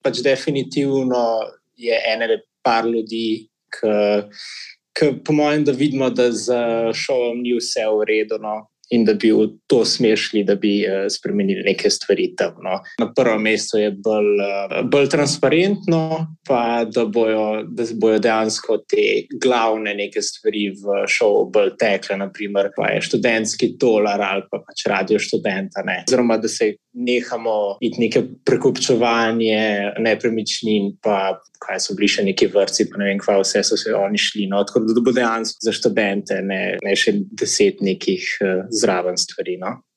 pač definitivno je par ljudi, ki po mojem, da vidimo, da z šovom ni vse v redu, no. In da bi v to smer šli, da bi spremenili neke stvari tam. No. Na prvem mestu je bolj transparentno, pa da bojo dejansko te glavne neke stvari v šovu bolj tekle, naprimer, pa je študentski tolar ali pa pač radio študenta, ne. Oziroma, da se nehamo iti neke prekupčevanje nepremičnin, pa kaj so bili še neki vrtci, pa ne vem, kva vse so se oni šli. No. Tako da bo dejansko za študente, ne še 10 nekih zraven stvari. No.